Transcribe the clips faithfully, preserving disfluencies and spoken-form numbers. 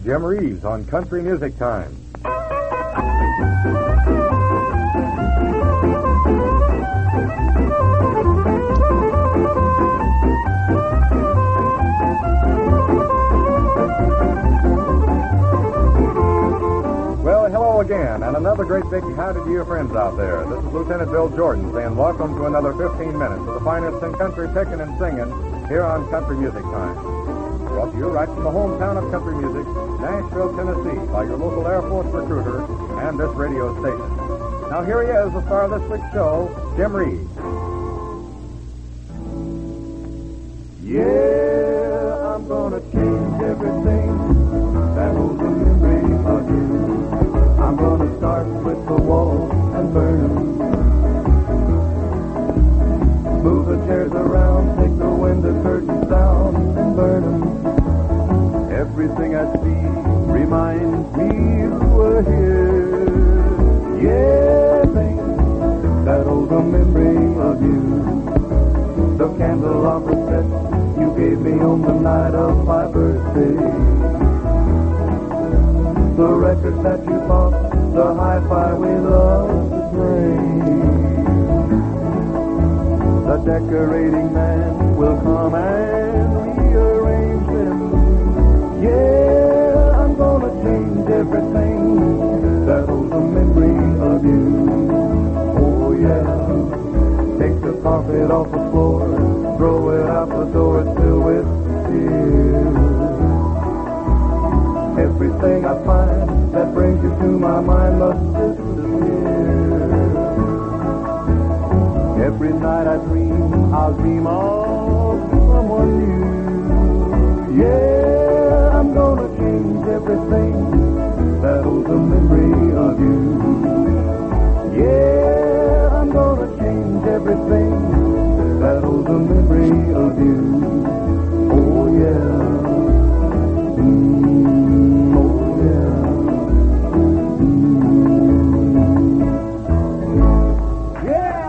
Jim Reeves on Country Music Time. Well, hello again, and another great big howdy to your friends out there. This is Lieutenant Bill Jordan saying welcome to another fifteen minutes of the finest in country picking and singing here on Country Music Time. Brought to you right from the hometown of country music, Nashville, Tennessee, by your local Air Force recruiter and this radio station. Now here he is, the star of this week's show, Jim Reeves. Yeah, I'm gonna change everything that holds a memory of you. I'm gonna start with the walls and burn them. Move the chairs around, take the window curtains down and burn them. Everything I see reminds me you were here. Yeah, things that hold a memory of you. The candelabra set you gave me on the night of my birthday. The records that you bought, the hi-fi we loved to play. The decorating man will come and rearrange them. Yeah, I'm gonna change everything that holds a memory of you. Oh yeah, take the carpet off the floor, throw it out the door, it's filled with tears. Everything I find that brings you to my mind must disappear. Every night I dream, I'll dream of someone new. Yeah, I'm gonna change everything that holds a memory of you. Yeah, I'm gonna change everything that holds a memory of you. Oh yeah. Mm, oh yeah. Mm.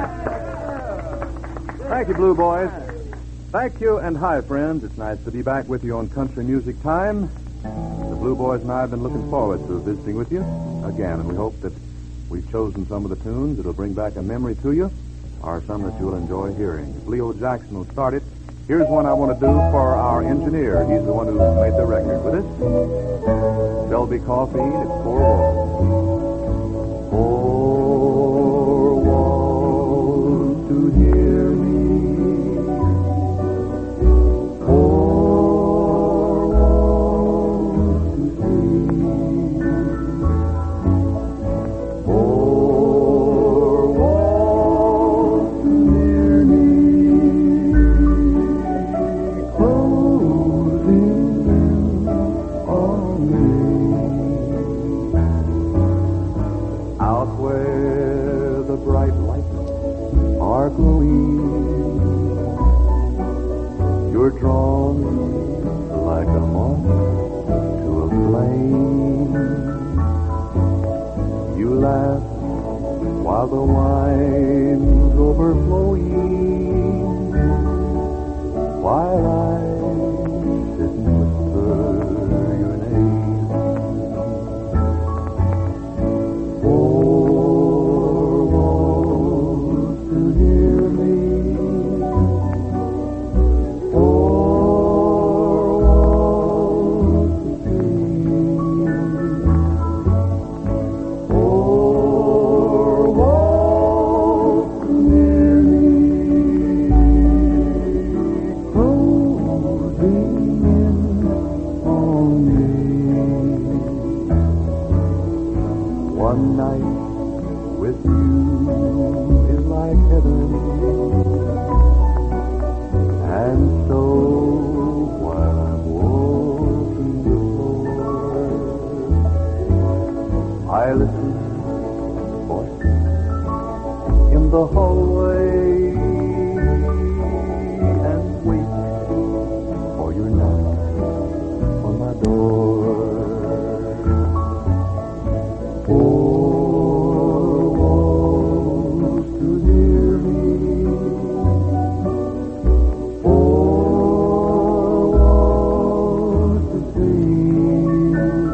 Yeah! Thank you, Blue Boys. Thank you, and hi, friends. It's nice to be back with you on Country Music Time. The Blue Boys and I have been looking forward to visiting with you again, and we hope that we've chosen some of the tunes that'll bring back a memory to you, or some that you'll enjoy hearing. If Leo Jackson will start it, here's one I want to do for our engineer. He's the one who made the record with us. Shelby Coffee, it's Four Walls. Four walls to hear me. Four walls to see. Four walls to near me. Closing in on me. Out where the bright lights are glowing, you're drawn like a moth to a flame. You laugh while the wine's overflowing, while I sit and whisper your name. Four walls to hear me. Four walls to see. Four walls to near me. Closing in on me. One night with you is like heaven, and so while I'm walking the floor, I listen to voices in the hallway and wait for your knock on my door. Four walls to hear me. Four walls to see.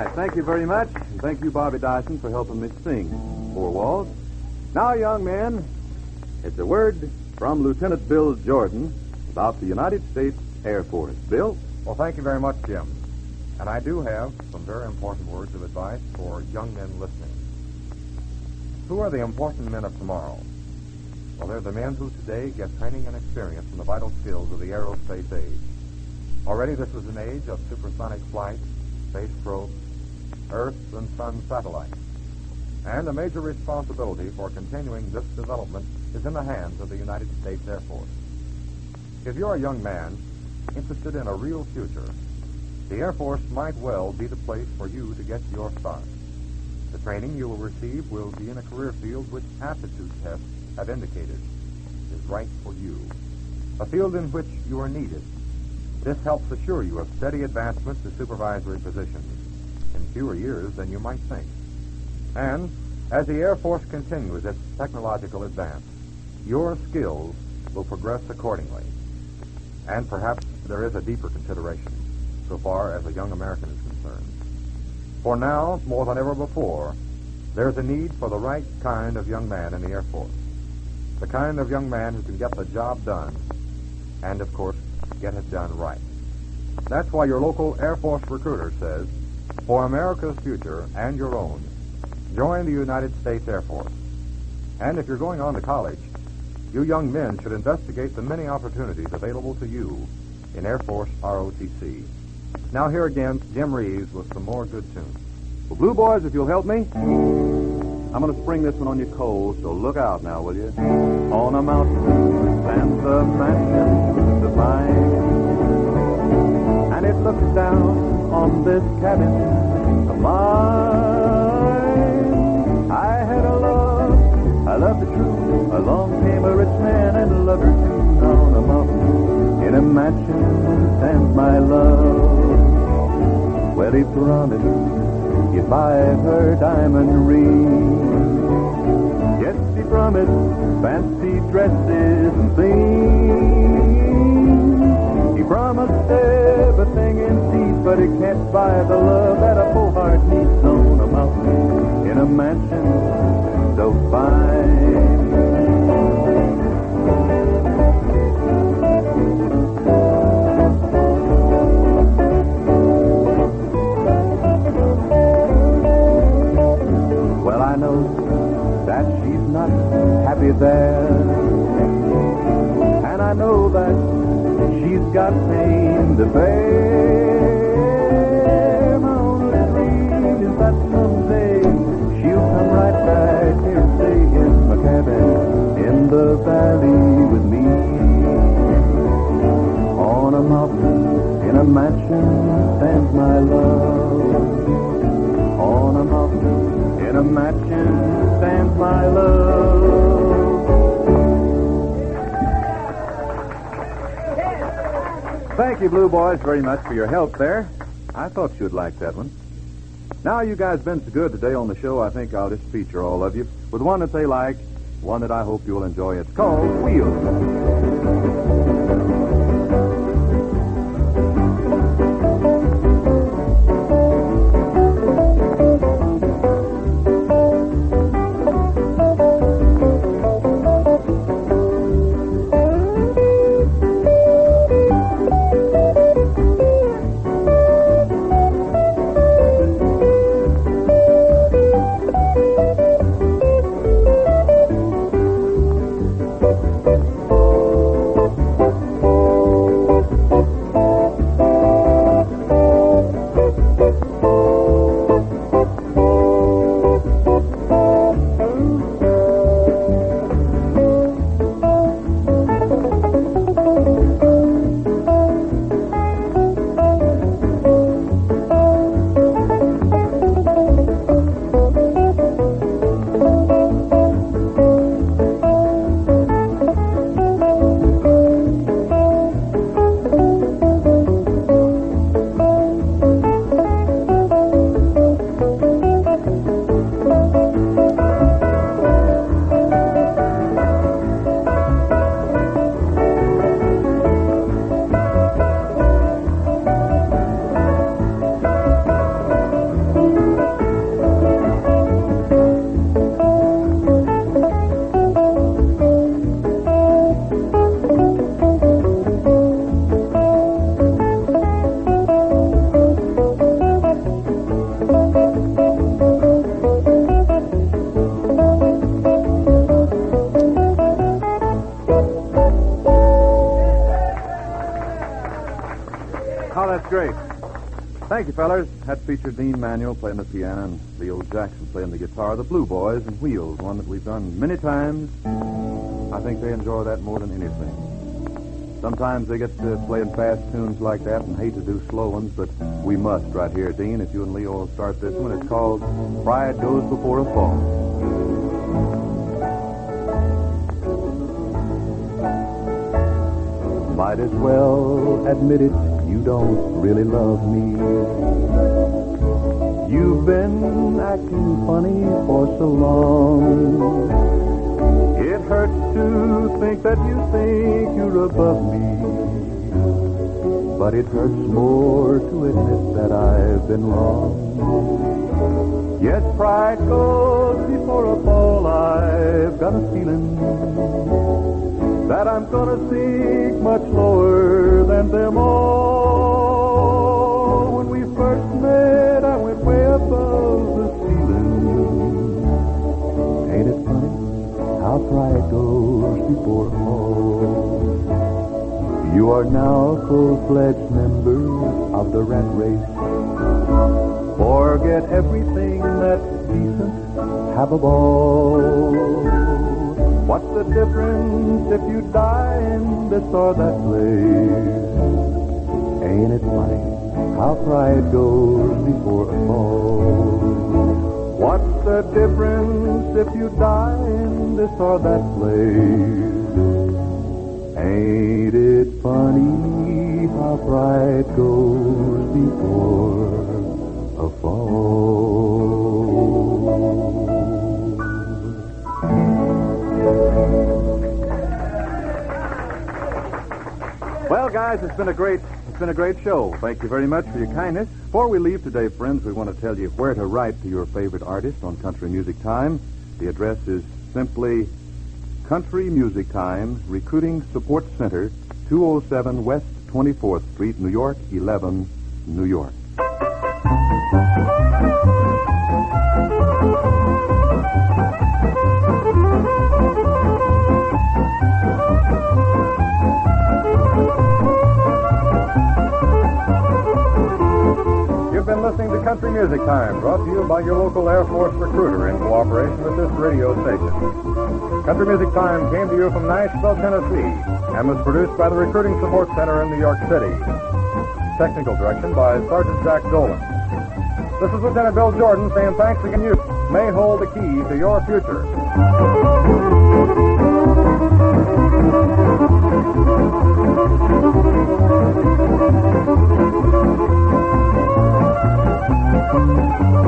right. Thank you very much. And thank you, Bobby Dyson, for helping me sing Four Walls. Now, young men, it's a word from Lieutenant Bill Jordan about the United States Air Force. Bill? Well, thank you very much, Jim. And I do have some very important words of advice for young men listening. Who are the important men of tomorrow? Well, they're the men who today get training and experience in the vital skills of the aerospace age. Already this is an age of supersonic flight, space probes, Earth and Sun satellites. And a major responsibility for continuing this development is in the hands of the United States Air Force. If you're a young man interested in a real future, the Air Force might well be the place for you to get your start. The training you will receive will be in a career field which aptitude tests have indicated is right for you, a field in which you are needed. This helps assure you of steady advancement to supervisory positions in fewer years than you might think. And as the Air Force continues its technological advance, your skills will progress accordingly. And perhaps there is a deeper consideration so far as a young American is concerned. For now, more than ever before, there's a need for the right kind of young man in the Air Force. The kind of young man who can get the job done and, of course, get it done right. That's why your local Air Force recruiter says, for America's future and your own, join the United States Air Force. And if you're going on to college, you young men should investigate the many opportunities available to you in Air Force R O T C. Now here again, Jim Reeves with some more good tunes. Well, Blue Boys, if you'll help me, I'm going to spring this one on your coals, so look out now, will you? On a mountain stands a mansion divine, and it looks down on this cabin of mine. I had a love, I loved her true. Along came a rich man and loved her too. On a mountain in a mansion stands my love. Well, he promised he'd buy her diamond ring. Yes, he promised fancy dresses and things. He promised everything in peace, but he can't buy the love that a full heart needs on a mountain in a mansion so fine. Happy there, and I know that she's got pain to bear. My only dream is that someday she'll come right back here and stay in my cabin in the valley with me. On a mountain in a mansion stands my love. On a mountain in a mansion stands my love. Thank you, Blue Boys, very much for your help there. I thought you'd like that one. Now you guys been so good today on the show, I think I'll just feature all of you with one that they like, one that I hope you'll enjoy. It's called Wheels. Thank you, fellers. That featured Dean Manuel playing the piano and Leo Jackson playing the guitar. The Blue Boys and Wheels, one that we've done many times. I think they enjoy that more than anything. Sometimes they get to playing fast tunes like that and hate to do slow ones, but we must right here, Dean. If you and Leo will start this one, it's called Pride Goes Before a Fall. Might as well admit it, you don't really love me. You've been acting funny for so long. It hurts to think that you think you're above me, but it hurts more to admit that I've been wrong. Yes, pride goes before a fall. I've got a feeling that I'm gonna sink much lower than them all. When we first met, I went way above the ceiling. Ain't it funny how pride goes before a fall? You are now a full-fledged member of the rat race. Forget everything that's decent, have a ball. What's the difference if you die in this or that place? Ain't it funny how pride goes before a fall? What's the difference if you die in this or that place? Ain't it funny how pride goes before a fall? Well, guys, it's been a great it's been a great show. Thank you very much for your kindness. Before we leave today, friends, we want to tell you where to write to your favorite artist on Country Music Time. The address is simply Country Music Time, Recruiting Support Center, two oh seven West twenty-fourth Street, New York, eleven, New York. You've been listening to Country Music Time, brought to you by your local Air Force recruiter in cooperation with this radio station. Country Music Time came to you from Nashville, Tennessee, and was produced by the Recruiting Support Center in New York City. Technical direction by Sergeant Jack Dolan. This is Lieutenant Bill Jordan saying thanks again. You may hold the key to your future. Thank you.